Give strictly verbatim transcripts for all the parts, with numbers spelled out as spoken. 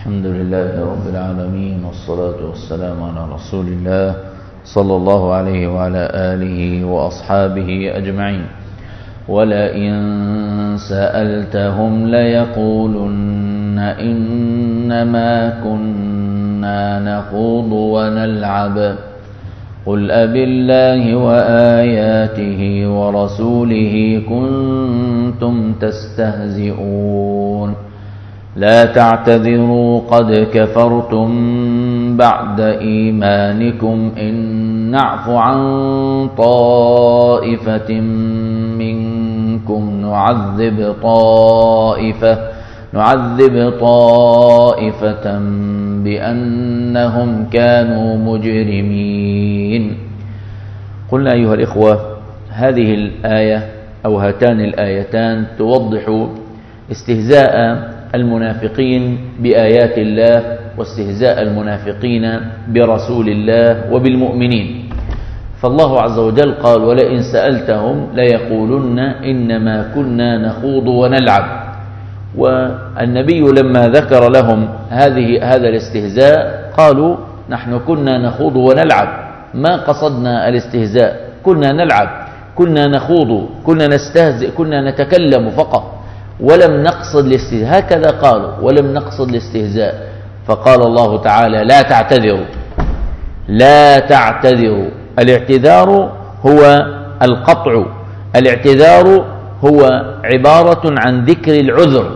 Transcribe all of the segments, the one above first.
الحمد لله رب العالمين، والصلاة والسلام على رسول الله صلى الله عليه وعلى آله وأصحابه أجمعين. ولئن سألتهم ليقولن إنما كنا نخوض ونلعب قل أبالله وآياته ورسوله كنتم تستهزئون لا تعتذروا قد كفرتم بعد إيمانكم إن نعف عن طائفة منكم نعذب طائفة نعذب طائفة بأنهم كانوا مجرمين. قلنا أيها الإخوة، هذه الآية أو هاتان الآيتان توضح استهزاء المنافقين بآيات الله واستهزاء المنافقين برسول الله وبالمؤمنين. فالله عز وجل قال: ولئن سألتهم ليقولن إنما كنا نخوض ونلعب. والنبي لما ذكر لهم هذه هذا الاستهزاء قالوا: نحن كنا نخوض ونلعب، ما قصدنا الاستهزاء، كنا نلعب، كنا نخوض، كنا نستهزئ، كنا نتكلم فقط، ولم نقصد الاستهزاء. هكذا قالوا: ولم نقصد الاستهزاء. فقال الله تعالى: لا تعتذروا، لا تعتذروا. الاعتذار هو القطع، الاعتذار هو عبارة عن ذكر العذر.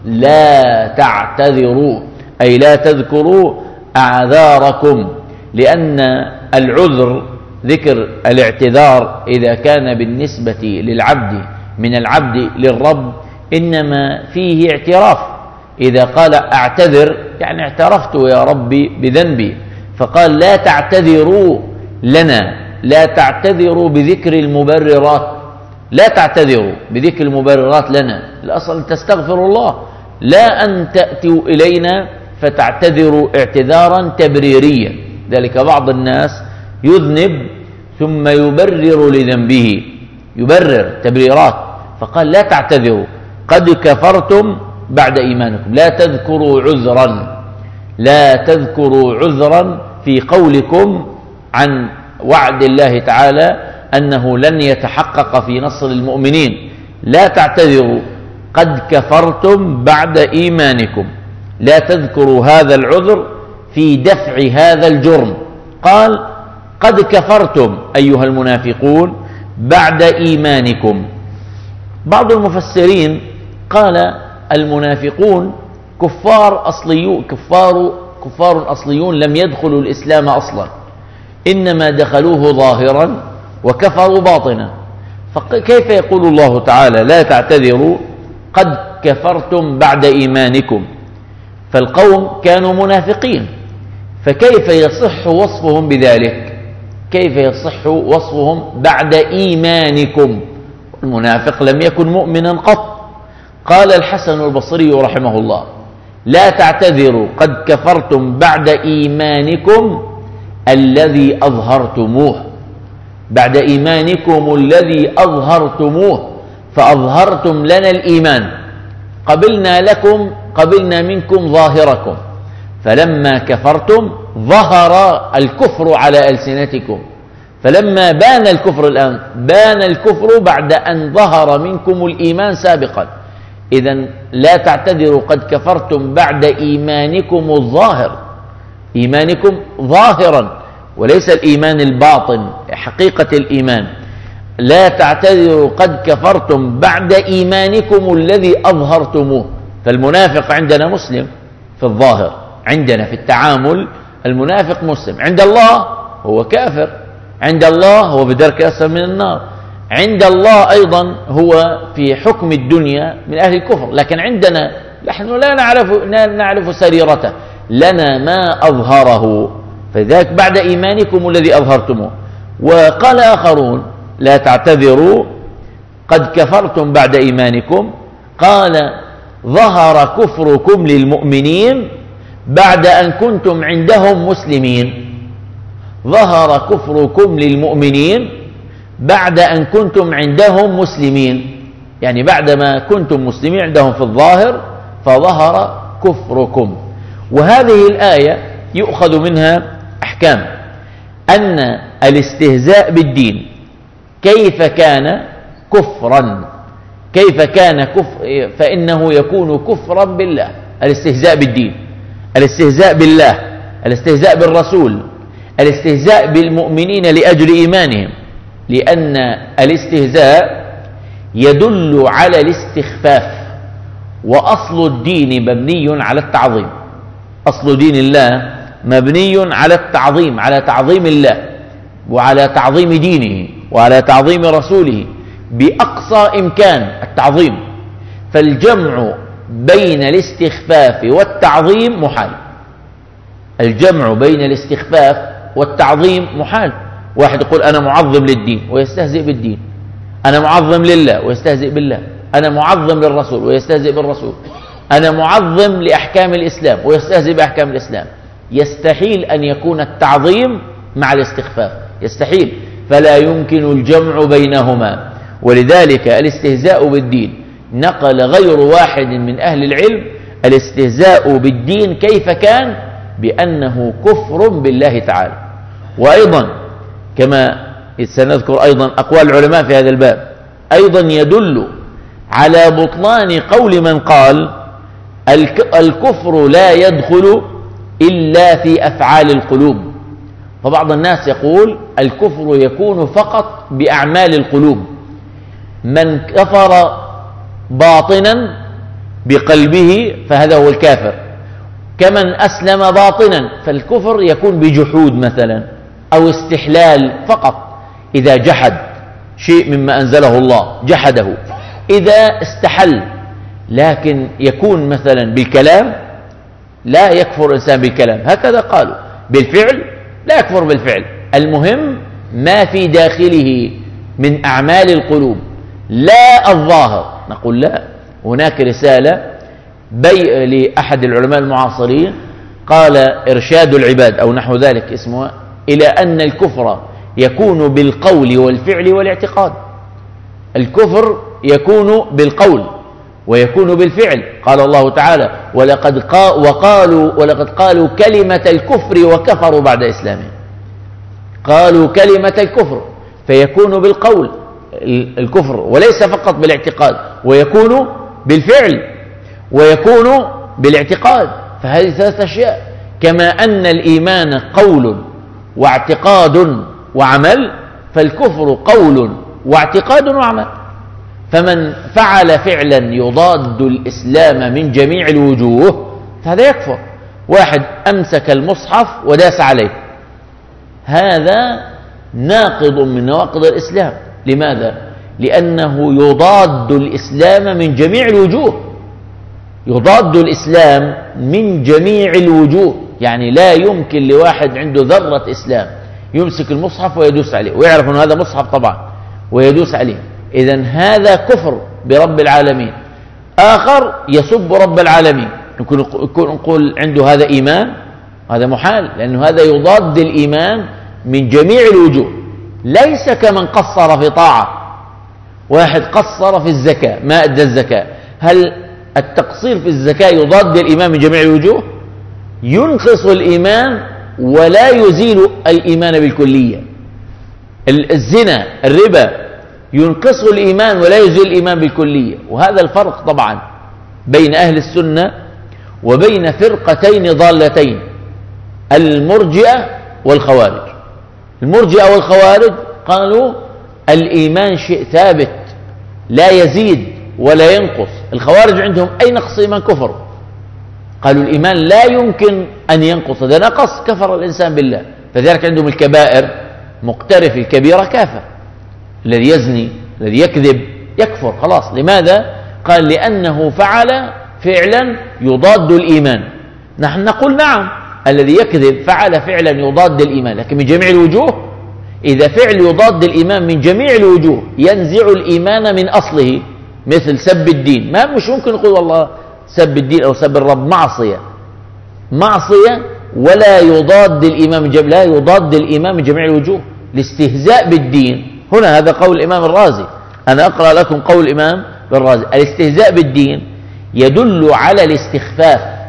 لا تعتذروا أي لا تذكروا أعذاركم، لأن العذر ذكر الاعتذار إذا كان بالنسبة للعبد من العبد للرب إنما فيه اعتراف. إذا قال أعتذر يعني اعترفت يا ربي بذنبي. فقال: لا تعتذروا لنا، لا تعتذروا بذكر المبررات، لا تعتذروا بذكر المبررات لنا. الأصل تستغفر الله، لا أن تأتوا إلينا فتعتذروا اعتذارا تبريريا. ذلك بعض الناس يذنب ثم يبرر لذنبه، يبرر تبريرات. فقال: لا تعتذروا قد كفرتم بعد إيمانكم. لا تذكروا عذرا، لا تذكروا عذرا في قولكم عن وعد الله تعالى أنه لن يتحقق في نصر المؤمنين. لا تعتذروا قد كفرتم بعد إيمانكم، لا تذكروا هذا العذر في دفع هذا الجرم. قال: قد كفرتم أيها المنافقون بعد إيمانكم. بعض المفسرين قال: المنافقون كفار أصليون، كفار كفار أصليون لم يدخلوا الإسلام أصلا، إنما دخلوه ظاهرا وكفروا باطنا. فكيف يقول الله تعالى: لا تعتذروا قد كفرتم بعد إيمانكم؟ فالقوم كانوا منافقين، فكيف يصح وصفهم بذلك؟ كيف يصح وصفهم بعد إيمانكم؟ المنافق لم يكن مؤمنا قط. قال الحسن البصري رحمه الله: لا تعتذروا قد كفرتم بعد إيمانكم الذي أظهرتموه، بعد إيمانكم الذي أظهرتموه، فأظهرتم لنا الإيمان، قبلنا لكم قبلنا منكم ظاهركم، فلما كفرتم ظهر الكفر على ألسنتكم. فلما بان الكفر الآن، بان الكفر بعد أن ظهر منكم الإيمان سابقا. إذن لا تعتذروا قد كفرتم بعد إيمانكم الظاهر، إيمانكم ظاهرا وليس الإيمان الباطن، حقيقة الإيمان. لا تعتذروا قد كفرتم بعد إيمانكم الذي أظهرتموه. فالمنافق عندنا مسلم في الظاهر، عندنا في التعامل المنافق مسلم، عند الله هو كافر، عند الله هو بدرك أسفل من النار، عند الله أيضا هو في حكم الدنيا من أهل الكفر. لكن عندنا نحن لا نعرف لا نعرف سريرته، لنا ما أظهره. فذلك بعد إيمانكم الذي أظهرتموه. وقال آخرون: لا تعتذروا قد كفرتم بعد إيمانكم، قال: ظهر كفركم للمؤمنين بعد أن كنتم عندهم مسلمين. ظهر كفركم للمؤمنين بعد أن كنتم عندهم مسلمين، يعني بعدما كنتم مسلمين عندهم في الظاهر فظهر كفركم. وهذه الآية يؤخذ منها أحكام، أن الاستهزاء بالدين كيف كان كفرا، كيف كان كفر، فإنه يكون كفرا بالله. الاستهزاء بالدين، الاستهزاء بالله، الاستهزاء بالرسول، الاستهزاء بالمؤمنين لأجل إيمانهم، لأن الاستهزاء يدل على الاستخفاف، وأصل الدين مبني على التعظيم. أصل دين الله مبني على التعظيم، على تعظيم الله وعلى تعظيم دينه وعلى تعظيم رسوله بأقصى إمكان التعظيم. فالجمع بين الاستخفاف والتعظيم محال، الجمع بين الاستخفاف والتعظيم محال. واحد يقول أنا معظم للدين ويستهزئ بالدين، أنا معظم لله ويستهزئ بالله، أنا معظم للرسول ويستهزئ بالرسول، أنا معظم لأحكام الإسلام ويستهزئ بأحكام الإسلام. يستحيل أن يكون التعظيم مع الاستخفاف، يستحيل، فلا يمكن الجمع بينهما. ولذلك الاستهزاء بالدين نقل غير واحد من أهل العلم الاستهزاء بالدين كيف كان بأنه كفر بالله تعالى. وأيضا كما سنذكر أيضا أقوال العلماء في هذا الباب، أيضا يدل على بطلان قول من قال الكفر لا يدخل إلا في أفعال القلوب. فبعض الناس يقول الكفر يكون فقط بأعمال القلوب، من كفر باطنا بقلبه فهذا هو الكافر، كمن أسلم باطنا، فالكفر يكون بجحود مثلا أو استحلال فقط، إذا جحد شيء مما أنزله الله جحده، إذا استحل. لكن يكون مثلا بالكلام لا يكفر إنسان بالكلام، هكذا قالوا، بالفعل لا يكفر بالفعل، المهم ما في داخله من أعمال القلوب لا الظاهر. نقول لا، هناك رسالة بي لأحد العلماء المعاصرين قال إرشاد العباد أو نحو ذلك اسمها، إلى أن الكفر يكون بالقول والفعل والاعتقاد. الكفر يكون بالقول ويكون بالفعل. قال الله تعالى ولقد قا وقالوا ولقد قالوا كلمة الكفر وكفروا بعد إسلامهم. قالوا كلمة الكفر، فيكون بالقول الكفر وليس فقط بالاعتقاد، ويكون بالفعل ويكون بالاعتقاد. فهذه ثلاث أشياء. كما أن الإيمان قول واعتقاد وعمل، فالكفر قول واعتقاد وعمل. فمن فعل فعلا يضاد الإسلام من جميع الوجوه فهذا يكفر. واحد أمسك المصحف وداس عليه، هذا ناقض من نواقض الإسلام. لماذا؟ لأنه يضاد الإسلام من جميع الوجوه، يضاد الإسلام من جميع الوجوه. يعني لا يمكن لواحد عنده ذرة إسلام يمسك المصحف ويدوس عليه ويعرف أن هذا مصحف طبعا ويدوس عليه، إذن هذا كفر برب العالمين. آخر يسب رب العالمين، نقول عنده هذا إيمان، هذا محال، لأنه هذا يضاد الإيمان من جميع الوجوه. ليس كمن قصر في طاعة، واحد قصر في الزكاة ما أدى الزكاة، هل التقصير في الزكاة يضاد الإيمان من جميع الوجوه؟ ينقص الإيمان ولا يزيل الإيمان بالكلية. الزنا الربا ينقص الإيمان ولا يزيل الإيمان بالكلية. وهذا الفرق طبعا بين أهل السنة وبين فرقتين ضالتين، المرجئة والخوارج. المرجئة والخوارج قالوا الإيمان شيء ثابت لا يزيد ولا ينقص. الخوارج عندهم أي نقص إيمان كفر، قالوا الإيمان لا يمكن أن ينقص، إذا نقص كفر الإنسان بالله. فذلك عندهم الكبائر، مقترف الكبيرة كافر، الذي يزني الذي يكذب يكفر خلاص. لماذا؟ قال لأنه فعل فعلا يضاد الإيمان. نحن نقول نعم، الذي يكذب فعل فعلا يضاد الإيمان، لكن من جميع الوجوه. إذا فعل يضاد الإيمان من جميع الوجوه ينزع الإيمان من أصله، مثل سب الدين. ما مش ممكن نقول والله سب الدين أو سب الرب معصية، معصية ولا يضاد الإيمان من جميع، لا يضاد الإيمان من جميع الوجوه. الاستهزاء بالدين هنا، هذا قول الإمام الرازي، أنا أقرأ لكم قول الإمام الرازي. الاستهزاء بالدين يدل على الاستخفاف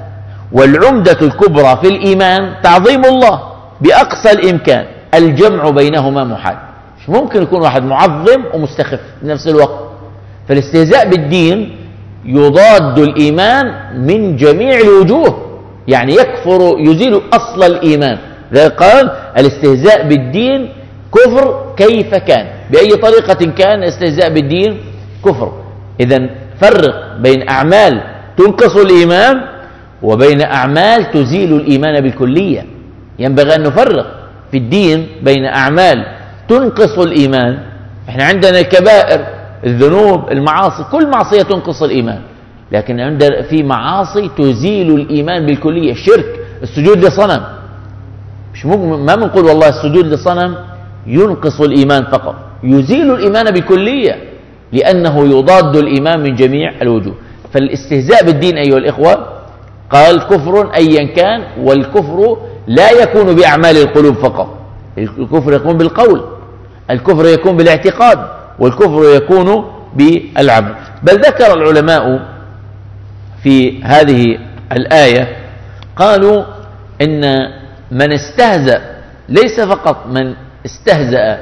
والعمدة الكبرى في الإيمان تعظيم الله بأقصى الإمكان، الجمع بينهما محال. مش ممكن يكون واحد معظم ومستخف في نفس الوقت. فالاستهزاء بالدين يضاد الإيمان من جميع الوجوه، يعني يكفر، يزيل أصل الإيمان. ذلك قال الاستهزاء بالدين كفر كيف كان، بأي طريقة كان الاستهزاء بالدين كفر. إذن فرق بين أعمال تنقص الإيمان وبين أعمال تزيل الإيمان بالكلية. ينبغي أن نفرق في الدين بين أعمال تنقص الإيمان. احنا عندنا الكبائر، الذنوب، المعاصي، كل معصية تنقص الإيمان، لكن عندنا في معاصي تزيل الإيمان بالكلية. الشرك، السجود لصنم، مش ما بنقول والله السجود لصنم ينقص الإيمان فقط، يزيل الإيمان بالكلية، لأنه يضاد الإيمان من جميع الوجوه. فالاستهزاء بالدين أيها الإخوة قال كفر أيا كان، والكفر لا يكون بأعمال القلوب فقط، الكفر يكون بالقول، الكفر يكون بالاعتقاد، والكفر يكون بالعمل. بل ذكر العلماء في هذه الآية قالوا إن من استهزأ ليس فقط من استهزأ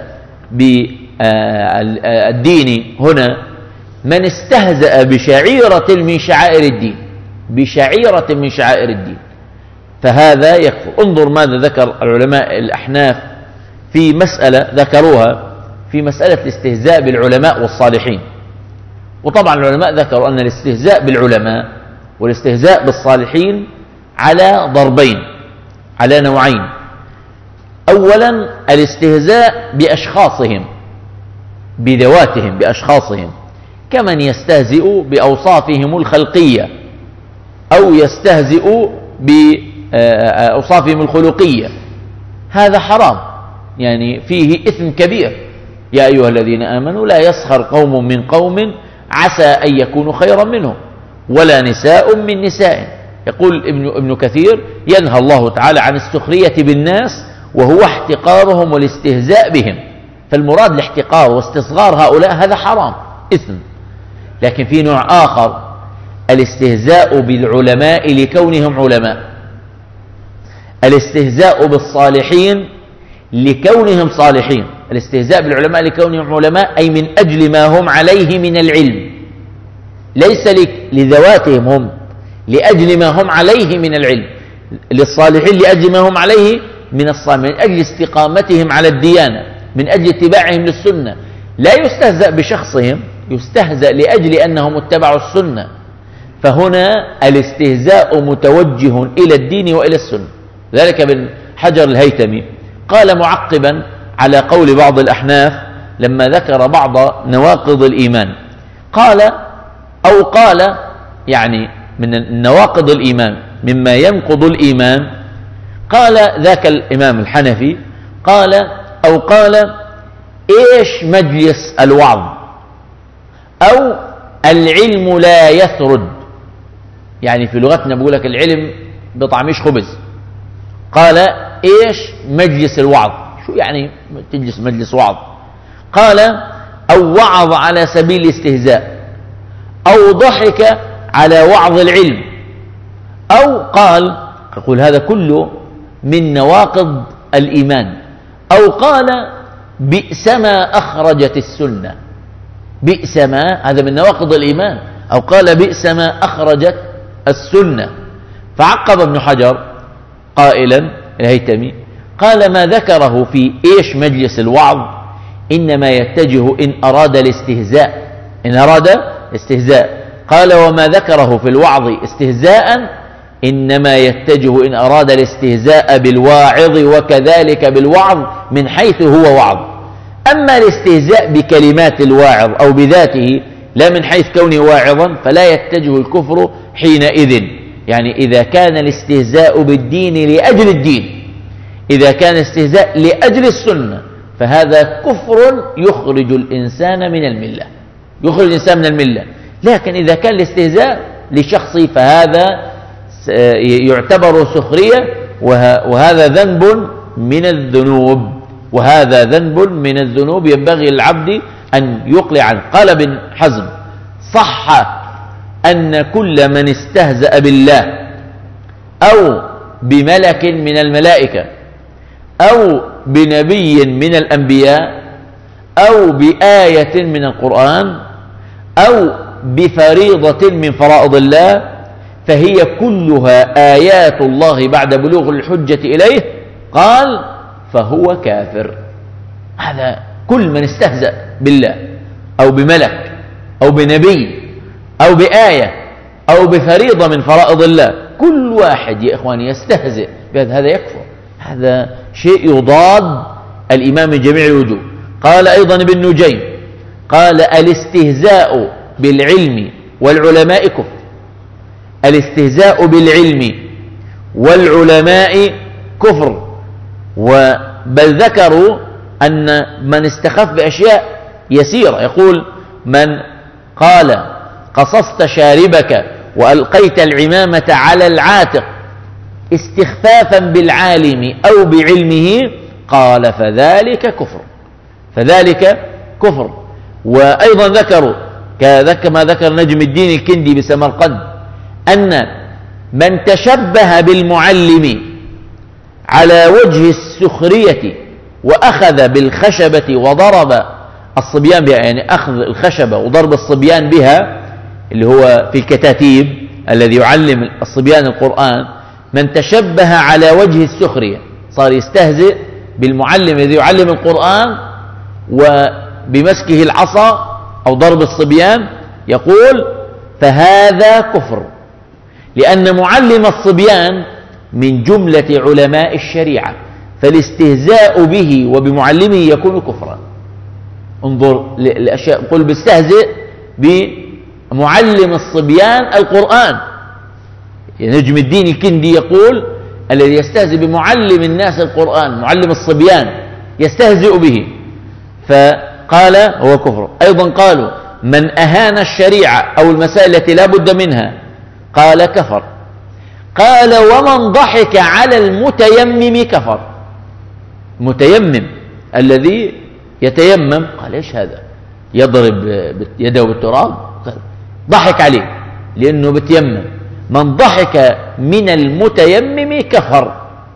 بالدين هنا، من استهزأ بشعيرة من شعائر الدين، بشعيرة من شعائر الدين، فهذا يكفر. انظر ماذا ذكر العلماء الأحناف في مسألة ذكروها في مسألة الاستهزاء بالعلماء والصالحين. وطبعا العلماء ذكروا أن الاستهزاء بالعلماء والاستهزاء بالصالحين على ضربين، على نوعين. أولا الاستهزاء بأشخاصهم، بذواتهم، بأشخاصهم، كمن يستهزئ بأوصافهم الخلقية أو يستهزئ بأوصافهم الخلقية، هذا حرام، يعني فيه إثم كبير. يا أيها الذين آمنوا لا يسخر قوم من قوم عسى أن يكونوا خيرا منهم ولا نساء من نساء. يقول ابن, ابن كثير ينهى الله تعالى عن السخرية بالناس وهو احتقارهم والاستهزاء بهم. فالمراد الاحتقار واستصغار هؤلاء، هذا حرام، إثم. لكن في نوع آخر، الاستهزاء بالعلماء لكونهم علماء، الاستهزاء بالصالحين لكونهم صالحين. الاستهزاء بالعلماء لكونهم علماء أي من أجل ما هم عليه من العلم، ليس لذواتهم هم، لأجل ما هم عليه من العلم. للصالحين لأجل ما هم عليه من الصالح، من أجل استقامتهم على الديانة، من أجل اتباعهم للسنة. لا يستهزأ بشخصهم، يستهزأ لأجل أنهم اتبعوا السنة. فهنا الاستهزاء متوجه إلى الدين وإلى السنة. ذلك ابن حجر الهيثمي قال معقبا على قول بعض الأحناف لما ذكر بعض نواقض الإيمان، قال أو قال يعني من نواقض الإيمان مما ينقض الإيمان، قال ذاك الإمام الحنفي قال أو قال إيش مجلس الوعظ، أو العلم لا يثرد، يعني في لغتنا بقول لك العلم بطعميش خبز. قال إيش مجلس الوعظ، شو يعني تجلس مجلس وعظ؟ قال أو وعظ على سبيل الاستهزاء، أو ضحك على وعظ العلم، أو قال يقول هذا كله من نواقض الإيمان، أو قال بئس ما أخرجت السنة، بئس ما، هذا من نواقض الإيمان، أو قال بئس ما أخرجت السنة. فعقب ابن حجر قائلا الهيثمي قال ما ذكره في إيش مجلس الوعظ إنما يتجه إن أراد الاستهزاء، إن أراد استهزاء. قال وما ذكره في الوعظ استهزاء إنما يتجه إن أراد الاستهزاء بالواعظ وكذلك بالوعظ من حيث هو وعظ. أما الاستهزاء بكلمات الواعظ أو بذاته لا من حيث كونه واعظا فلا يتجه الكفر حينئذ. يعني إذا كان الاستهزاء بالدين لأجل الدين، إذا كان الاستهزاء لأجل السنة، فهذا كفر يخرج الإنسان من الملة، يخرج الإنسان من الملة. لكن إذا كان الاستهزاء لشخصي فهذا يعتبر سخرية، وهذا ذنب من الذنوب، وهذا ذنب من الذنوب ينبغي للعبد أن يقلع عنه. قال ابن حزم صح أن كل من استهزأ بالله أو بملك من الملائكة أو بنبي من الأنبياء أو بآية من القرآن أو بفريضة من فرائض الله، فهي كلها آيات الله بعد بلوغ الحجة إليه، قال فهو كافر. هذا كل من استهزأ بالله أو بملك أو بنبي أو بآية أو بفريضة من فرائض الله، كل واحد يا إخواني يستهزئ بهذا هذا يكفر. هذا شيء يضاد الإيمان من جميع الوجوه. قال أيضا ابن نجيم قال الاستهزاء بالعلم والعلماء كفر. الاستهزاء بالعلم والعلماء كفر. بل ذكروا أن من استخف بأشياء يسيرة، يقول من قال قصصت شاربك وألقيت العمامة على العاتق استخفافا بالعالم أو بعلمه، قال فذلك كفر، فذلك كفر. وأيضا ذكروا كما ذكر نجم الدين الكندي بسمرقند أن من تشبه بالمعلم على وجه السخرية وأخذ بالخشبة وضرب الصبيان بها، يعني أخذ الخشبة وضرب الصبيان بها اللي هو في الكتاتيب الذي يعلم الصبيان القرآن، من تشبه على وجه السخرية صار يستهزئ بالمعلم الذي يعلم القرآن وبمسكه العصا أو ضرب الصبيان، يقول فهذا كفر، لأن معلم الصبيان من جملة علماء الشريعة، فالاستهزاء به وبمعلمه يكون كفرا. انظر الأشياء، قل بيستهزئ بمعلم الصبيان القرآن. نجم الدين الكندي يقول الذي يستهزئ بمعلم الناس القرآن، معلم الصبيان يستهزئ به، فقال هو كفر. أيضا قالوا من أهان الشريعة أو المسائل التي لا بد منها قال كفر. قال ومن ضحك على المتيمم كفر. متيمم الذي يتيمم، قال ايش هذا، يضرب يده بالتراب، ضحك عليه لأنه بتيمم. من ضحك من المتيمم كفر.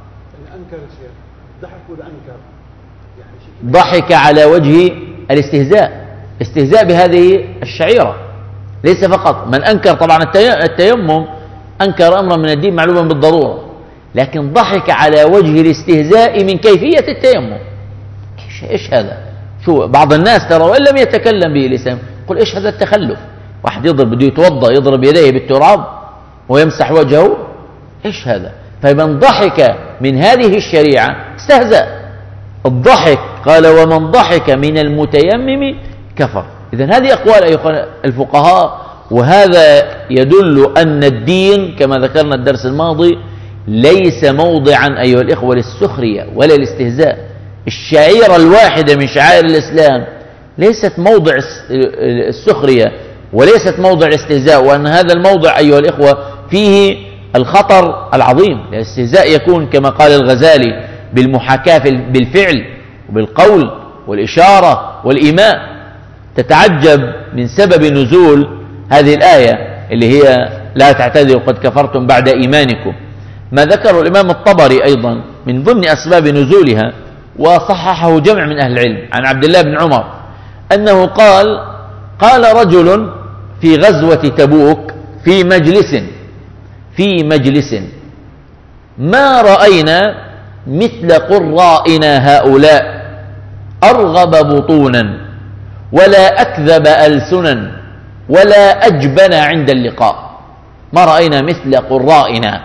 ضحك على وجه الاستهزاء، استهزاء بهذه الشعيرة، ليس فقط من أنكر طبعا التيمم أنكر أمرا من الدين معلوما بالضرورة، لكن ضحك على وجه الاستهزاء من كيفية التيمم. إيش هذا؟ شو بعض الناس ترى وإن لم يتكلم به لسان يقول إيش هذا التخلف، واحد يضرب بده يتوضأ يضرب يديه بالتراب ويمسح وجهه، إيش هذا؟ فمن ضحك من هذه الشريعة استهزأ. الضحك قال ومن ضحك من المتيمم كفر. إذن هذه أقوال أيها الفقهاء، وهذا يدل أن الدين كما ذكرنا الدرس الماضي ليس موضعا أيها الإخوة للسخرية ولا الاستهزاء. الشعيرة الواحدة من شعائر الإسلام ليست موضع السخرية وليست موضع الاستهزاء، وأن هذا الموضع أيها الإخوة فيه الخطر العظيم. الاستهزاء يكون كما قال الغزالي بالمحاكاة بالفعل وبالقول والإشارة والإيماء. تتعجب من سبب نزول هذه الآية اللي هي لا تعتذروا قد كفرتم بعد إيمانكم. ما ذكره الإمام الطبري أيضا من ضمن أسباب نزولها، وصححه جمع من أهل العلم عن عبد الله بن عمر أنه قال قال رجل في غزوة تبوك في مجلس في مجلس ما رأينا مثل قرائنا هؤلاء أرغب بطونا ولا أكذب ألسنا ولا أجبن عند اللقاء. ما رأينا مثل قرائنا.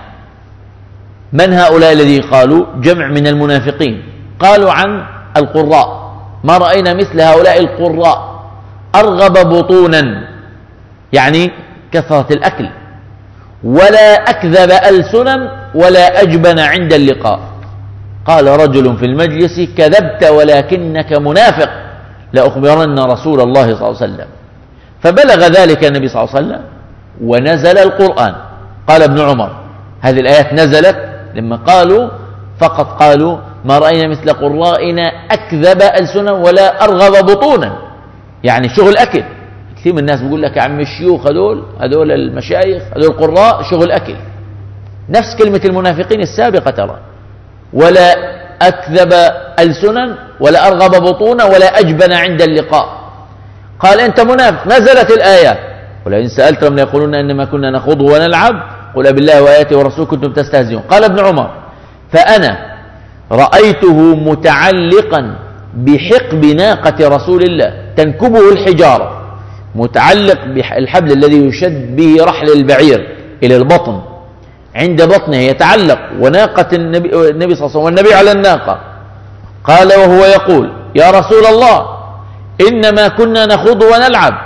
من هؤلاء الذي قالوا؟ جمع من المنافقين، قالوا عن القراء ما رأينا مثل هؤلاء القراء أرغب بطونا يعني كثرة الأكل، ولا أكذب ألسنا ولا أجبن عند اللقاء. قال رجل في المجلس كذبت ولكنك منافق لأخبرن رسول الله صلى الله عليه وسلم. فبلغ ذلك النبي صلى الله عليه وسلم ونزل القرآن. قال ابن عمر هذه الآيات نزلت لما قالوا فقط قالوا ما رأينا مثل قرائنا أكذب ألسنا ولا أرغب بطونا، يعني شغل أكل. كثير من الناس بيقول لك يا عم الشيوخ هذول هذول المشايخ هذول القراء شغل أكل، نفس كلمة المنافقين السابقة ترى، ولا أكذب ألسنا ولا أرغب بطونا ولا أجبن عند اللقاء. قال أنت منافق، نزلت الآية ولئن سألتهم ليقولون إنما كنا نخوض ونلعب قل بالله وآياته ورسوله كنتم تستهزئون. قال ابن عمر فأنا رأيته متعلقا بحقب ناقة رسول الله تنكبه الحجارة، متعلق بالحبل الذي يشد به رحل البعير إلى البطن، عند بطنه يتعلق، وناقة النبي, النبي صلى الله عليه وسلم والنبي على الناقة. قال وهو يقول يا رسول الله إنما كنا نخوض ونلعب.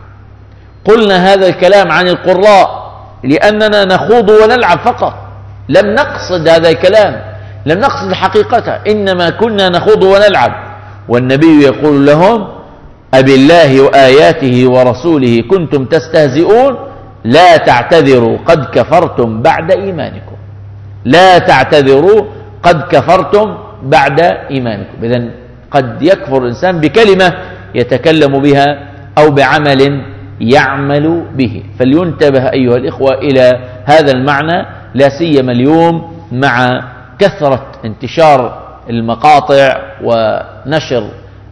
قلنا هذا الكلام عن القراء لأننا نخوض ونلعب فقط، لم نقصد هذا الكلام، لم نقصد حقيقته، إنما كنا نخوض ونلعب. والنبي يقول لهم أبالله وآياته ورسوله كنتم تستهزئون لا تعتذروا قد كفرتم بعد إيمانكم، لا تعتذروا قد كفرتم بعد إيمانكم. إذن قد يكفر الإنسان بكلمة يتكلم بها أو بعمل يعمل به، فلينتبه أيها الإخوة إلى هذا المعنى، لا سيما اليوم مع كثرة انتشار المقاطع ونشر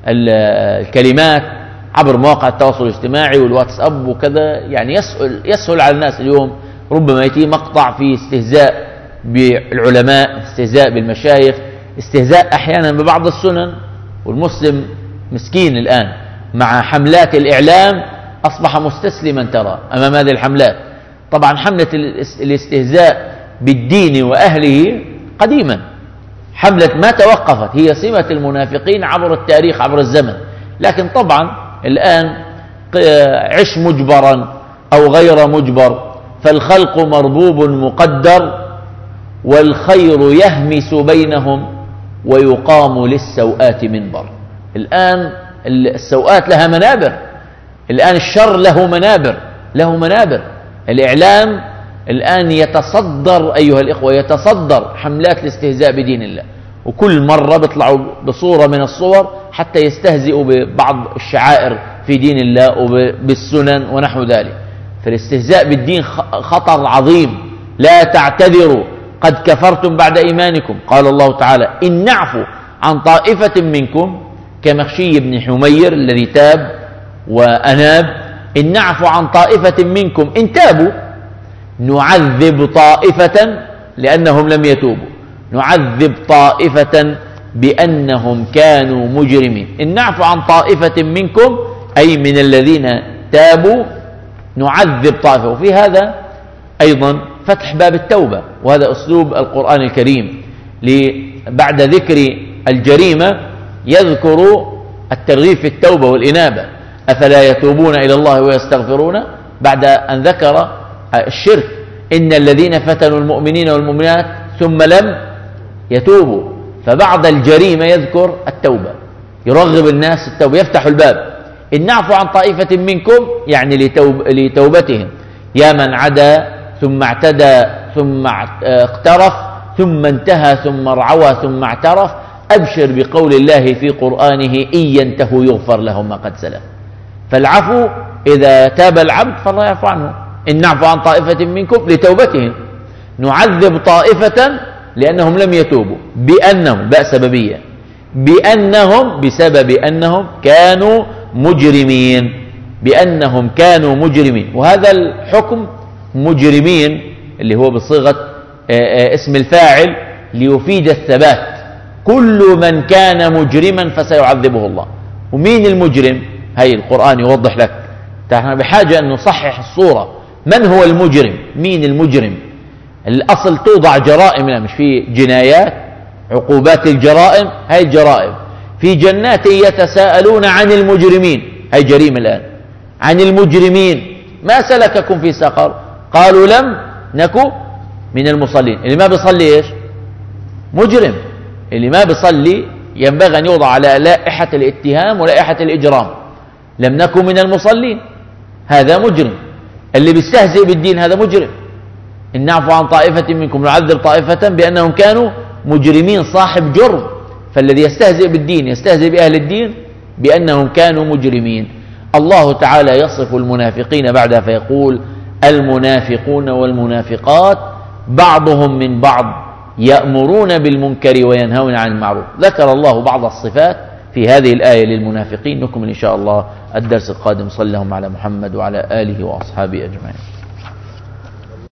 الكلمات عبر مواقع التواصل الاجتماعي والواتساب وكذا. يعني يسهل, يسهل على الناس اليوم ربما يأتي مقطع فيه استهزاء بالعلماء، استهزاء بالمشايخ، استهزاء أحيانا ببعض السنن، والمسلم مسكين الآن مع حملات الإعلام أصبح مستسلما ترى أمام هذه الحملات. طبعا حملة الاستهزاء بالدين وأهله قديما، حملة ما توقفت، هي سمة المنافقين عبر التاريخ عبر الزمن. لكن طبعا الآن عش مجبرا أو غير مجبر، فالخلق مربوب مقدر، والخير يهمس بينهم ويقام للسوءات منبر. الآن السوءات لها منابر، الآن الشر له منابر، له منابر. الإعلام الآن يتصدر أيها الإخوة، يتصدر حملات الاستهزاء بدين الله، وكل مرة بيطلعوا بصورة من الصور حتى يستهزئوا ببعض الشعائر في دين الله وبالسنن ونحو ذلك. فالاستهزاء بالدين خطر عظيم. لا تعتذروا قد كفرتم بعد إيمانكم. قال الله تعالى إن نعفو عن طائفة منكم كمخشي بن حمير الذي تاب وأناب، إن نعفو عن طائفة منكم إن تابوا نعذب طائفة لأنهم لم يتوبوا، نعذب طائفة بأنهم كانوا مجرمين. إن نعفو عن طائفة منكم أي من الذين تابوا نعذب طائفة. وفي هذا أيضا فتح باب التوبة، وهذا أسلوب القرآن الكريم، بعد ذكر الجريمة يذكر الترغيب في التوبة والإنابة. أفلا يتوبون إلى الله ويستغفرون، بعد أن ذكر الشرك إن الذين فتنوا المؤمنين والمؤمنات ثم لم يتوبوا، فبعد الجريمة يذكر التوبة، يرغب الناس التوبة، يفتح الباب. إن نعفو عن طائفة منكم يعني لتوب لتوبتهم، يا من عدا ثم اعتدى ثم اقترف ثم انتهى ثم رعوى ثم اعترف، أبشر بقول الله في قرآنه إن ينتهوا يغفر لهم ما قد سلف. فالعفو إذا تاب العبد فالله يعفو عنه. إن نعفو عن طائفة منكم لتوبتهم، نعذب طائفة لأنهم لم يتوبوا، بأنهم باء سببية، بأنهم بسبب أنهم كانوا مجرمين، بأنهم كانوا مجرمين. وهذا الحكم مجرمين اللي هو بصيغة اسم الفاعل ليفيد الثبات، كل من كان مجرما فسيعذبه الله. ومين المجرم؟ هاي القرآن يوضح لك. نحن بحاجة أن نصحح الصورة. من هو المجرم؟ مين المجرم؟ الأصل توضع جرائم، مش في جنايات عقوبات الجرائم، هاي الجرائم. في جنات يتساءلون عن المجرمين، هاي جريمة الآن، عن المجرمين ما سلككم في سقر؟ قالوا لم نكن من المصلين. اللي ما بيصلي إيش؟ مجرم. اللي ما بيصلي ينبغي أن يوضع على لائحة الاتهام ولائحة الإجرام. لم نكن من المصلين، هذا مجرم. اللي بيستهزئ بالدين هذا مجرم. إن نعفو عن طائفة منكم نعذب طائفة بأنهم كانوا مجرمين، صاحب جرم. فالذي يستهزئ بالدين يستهزئ بأهل الدين بأنهم كانوا مجرمين. الله تعالى يصف المنافقين بعدها فيقول المنافقون والمنافقات بعضهم من بعض يأمرون بالمنكر وينهون عن المعروف. ذكر الله بعض الصفات في هذه الآية للمنافقين. نكمل إن شاء الله الدرس القادم. صلى اللهم على محمد وعلى آله وأصحابه أجمعين.